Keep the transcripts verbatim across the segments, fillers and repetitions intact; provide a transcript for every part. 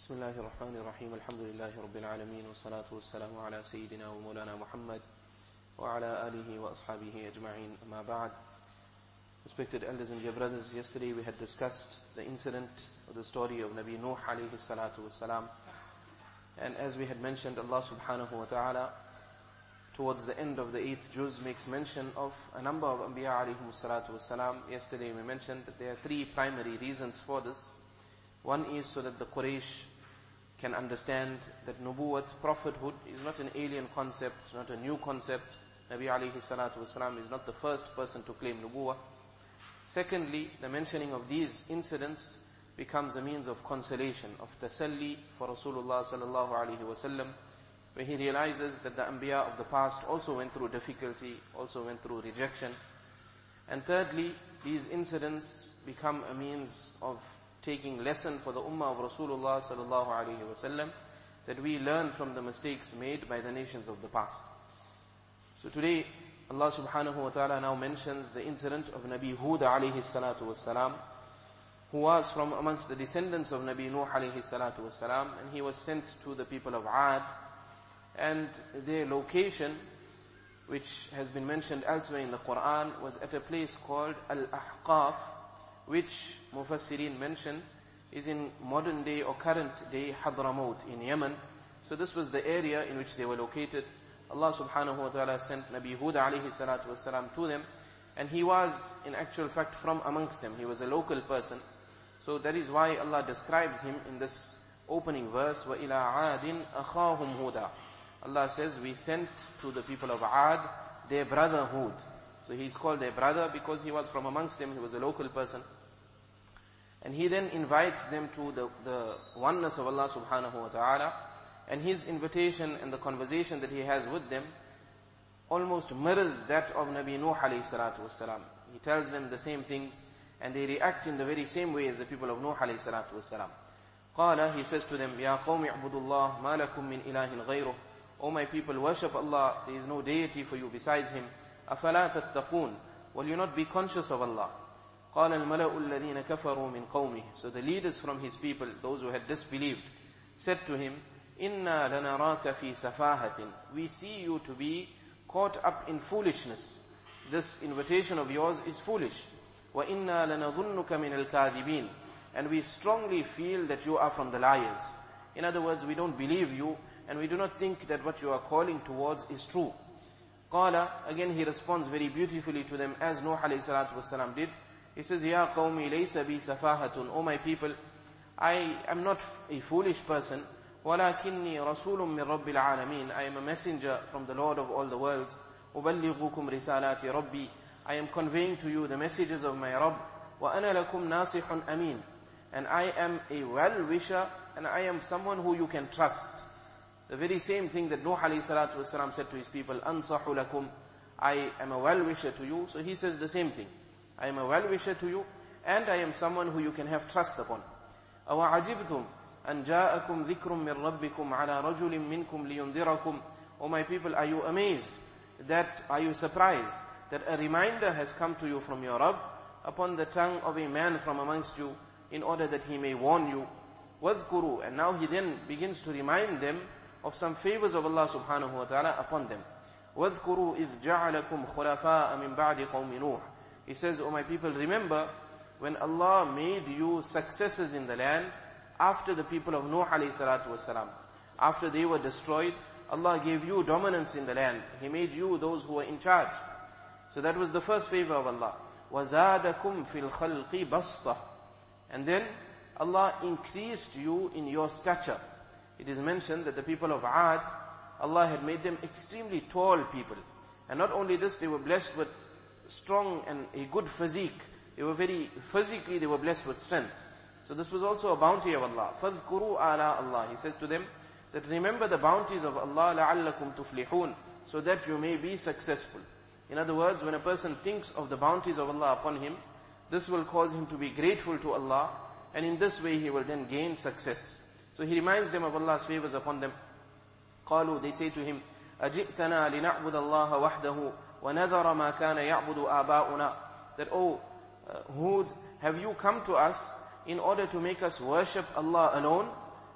بسم الله الرحمن الرحيم الحمد لله رب العالمين والصلاة والسلام على سيدنا ومولانا محمد وعلى آله وأصحابه أجمعين أما بعد. Respected elders and dear brothers, yesterday we had discussed the incident or the story of Nabi Nuh alayhi salatu wassalam. And as we had mentioned, Allah subhanahu wa ta'ala towards the end of the eighth juz makes mention of a number of Anbiya alayhi salatu wassalam. Yesterday we mentioned that there are three primary reasons for this. One is so that the Quraysh can understand that nubuwwat, prophethood, is not an alien concept, it's not a new concept. Nabi alayhi salatu wasalam is not the first person to claim nubuwwah. Secondly, the mentioning of these incidents becomes a means of consolation, of tasalli for Rasulullah sallallahu alayhi wasallam, where he realizes that the Anbiya of the past also went through difficulty, also went through rejection. And thirdly, these incidents become a means of taking lesson for the ummah of Rasulullah sallallahu alayhi wasallam, that we learn from the mistakes made by the nations of the past. So today, Allah subhanahu wa ta'ala now mentions the incident of Nabi Hud alayhi salatu wasalam, who was from amongst the descendants of Nabi Nuh alayhi salatu wasalam, and he was sent to the people of Ad, and their location, which has been mentioned elsewhere in the Quran, was at a place called Al-Ahqaf, which Mufassirin mention is in modern day or current day Hadramaut in Yemen. So this was the area in which they were located. Allah subhanahu wa ta'ala sent Nabi Hud alayhi salatu wasalam to them, and he was in actual fact from amongst them. He was a local person. So that is why Allah describes him in this opening verse, وَإِلَىٰ عَادٍ أَخَاهُمْ هُودًا. Allah says, we sent to the people of Ad their brother Hud. So he's called their brother because he was from amongst them, he was a local person. And he then invites them to the, the oneness of Allah subhanahu wa ta'ala. And his invitation and the conversation that he has with them almost mirrors that of Nabi Nuh alayhi salatu wasalam. He tells them the same things, and they react in the very same way as the people of Nuh alayhi salatu wasalam. Qala, he says to them, Ya qawmi a'budullah ma lakum min ilahin ghayruh. O my people, worship Allah, there is no deity for you besides Him. أَفَلَا تَتَّقُونَ. Will you not be conscious of Allah? قَالَ الْمَلَأُ الَّذِينَ كَفَرُوا مِنْ قَوْمِهِ. So the leaders from his people, those who had disbelieved, said to him, إِنَّا لَنَرَاكَ فِي سَفَاهَةٍ. We see you to be caught up in foolishness. This invitation of yours is foolish. وَإِنَّا لَنَظُنُّكَ مِنَ الْكَاذِبِينَ. And we strongly feel that you are from the liars. In other words, we don't believe you, and we do not think that what you are calling towards is true. Qala, again he responds very beautifully to them as Nuh alayhi salatu wasalam did. He says, Ya qawmi laysa bi safahatun. O my people, I am not a foolish person. Walakinni rasulun min rabbil alamin. I am a messenger from the Lord of all the worlds. Uballighukum risalati rabbi. I am conveying to you the messages of my Rabb. Wa ana lakum nasihun amin. And I am a well-wisher, and I am someone who you can trust. The very same thing that Nuh alayhi salatu wasalam said to his people, Ansahu lakum, I am a well-wisher to you. So he says the same thing. I am a well-wisher to you, and I am someone who you can have trust upon. أَوَ عَجِبْتُمْ أَنْ جَاءَكُمْ ذِكْرٌ مِّن رَبِّكُمْ عَلَى رَجُلٍ مِّنْكُمْ لِيُنذِرَكُمْ. O my people, are you amazed? That, are you surprised that a reminder has come to you from your Rabb upon the tongue of a man from amongst you, in order that he may warn you? وَاذْكُرُوا. And now he then begins to remind them of some favors of Allah subhanahu wa ta'ala upon them. وَاذْكُرُوا إِذْ جَعَلَكُمْ خُلَفَاءَ مِنْ بَعْدِ قَوْمِ نُوحٍ. He says, O my people, remember when Allah made you successors in the land after the people of Nuh alayhi salatu wasalam. After they were destroyed, Allah gave you dominance in the land. He made you those who were in charge. So that was the first favor of Allah. وَزَادَكُمْ فِي الْخَلْقِ بَسْطَةً. And then Allah increased you in your stature. It is mentioned that the people of Ad, Allah had made them extremely tall people. And not only this, they were blessed with strong and a good physique. They were very, physically they were blessed with strength. So this was also a bounty of Allah. فَاذْكُرُوا آلَاءَ Allah. He says to them that remember the bounties of Allah, لَعَلَّكُمْ تُفْلِحُونَ, so that you may be successful. In other words, when a person thinks of the bounties of Allah upon him, this will cause him to be grateful to Allah, and in this way he will then gain success. So he reminds them of Allah's favors upon them. قالوا, they say to him, أَجِئْتَنَا لِنَعْبُدَ اللَّهَ وَحْدَهُ وَنَذَرَ مَا كَانَ يَعْبُدُ آبَاؤُنَا. That, oh, uh, Hud, have you come to us in order to make us worship Allah alone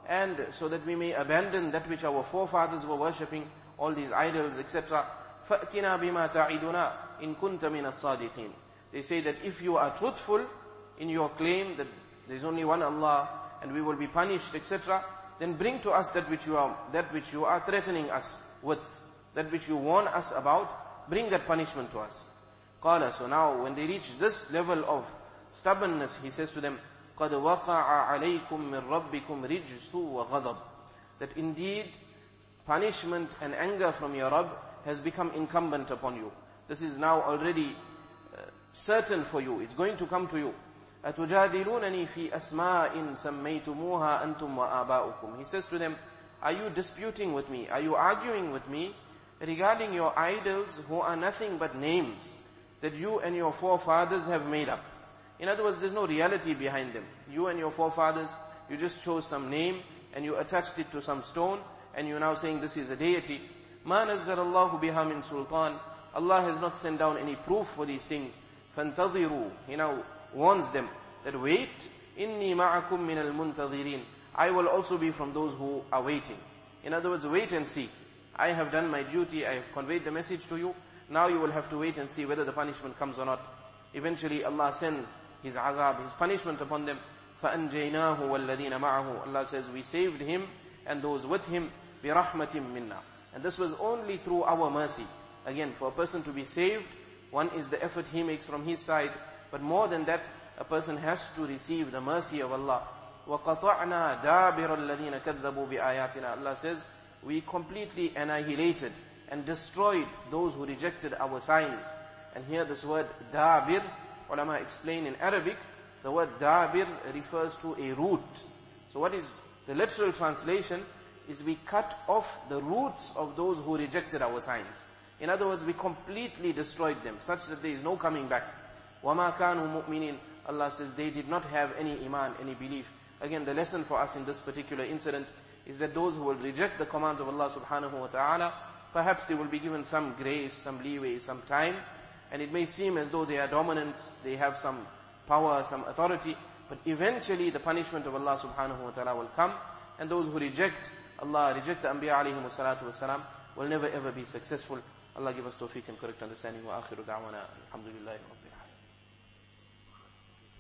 and so that we may abandon that which our forefathers were worshipping, all these idols, et cetera. فَأْتِنَا بِمَا تَعِدُنَا إِن كُنْتَ مِنَ الصَّادِقِينَ. They say that if you are truthful in your claim that there is only one Allah and we will be punished, et cetera, then bring to us that which you are that which you are threatening us with, that which you warn us about. Bring that punishment to us. قَالَ. So now when they reach this level of stubbornness, he says to them, قَدْ وَقَعَ عَلَيْكُمْ مِنْ رَبِّكُمْ رِجْسُ وَغَضَبْ. That indeed punishment and anger from your Rabb has become incumbent upon you. This is now already uh, certain for you. It's going to come to you. أَتُجَادِلُونَنِي فِي أَسْمَاءٍ سَمَّيْتُمُوهَا أَنْتُمْ وَآبَاؤُكُمْ. He says to them, are you disputing with me? Are you arguing with me regarding your idols who are nothing but names that you and your forefathers have made up? In other words, there's no reality behind them. You and your forefathers, you just chose some name and you attached it to some stone and you're now saying this is a deity. مَا نَزَّلَ اللَّهُ بِهَا مِن سُلْطَانٍ. Allah has not sent down any proof for these things. فَانْتَظِرُوا. He now warns them that wait. إِنِّي مَعَكُمْ مِنَ الْمُنْتَظِرِينَ. I will also be from those who are waiting. In other words, wait and see. I have done my duty. I have conveyed the message to you. Now you will have to wait and see whether the punishment comes or not. Eventually Allah sends His azab, His punishment upon them. فَأَنْجَيْنَاهُ وَالَّذِينَ مَعَهُ. Allah says, we saved him and those with him بِرَحْمَةٍ مِنَّا. And this was only through our mercy. Again, for a person to be saved, one is the effort he makes from his side, but more than that, a person has to receive the mercy of Allah. وَقَطَعْنَا دَابِرَ الَّذِينَ كَذَّبُوا بِآيَاتِنَا. Allah says, we completely annihilated and destroyed those who rejected our signs. And here this word dabir, ulama explain in Arabic, the word dabir refers to a root. So what is the literal translation is we cut off the roots of those who rejected our signs. In other words, we completely destroyed them, such that there is no coming back. وَمَا كَانُوا مُؤْمِنِينَ. Allah says they did not have any iman, any belief. Again, the lesson for us in this particular incident is that those who will reject the commands of Allah subhanahu wa ta'ala, perhaps they will be given some grace, some leeway, some time, and it may seem as though they are dominant, they have some power, some authority, but eventually the punishment of Allah subhanahu wa ta'ala will come, and those who reject Allah, reject the Anbiya alayhimu salatu wasalam, will never ever be successful. Allah give us tawfiq and correct understanding. Wa akhiru da'wana alhamdulillahi rabbil alamin.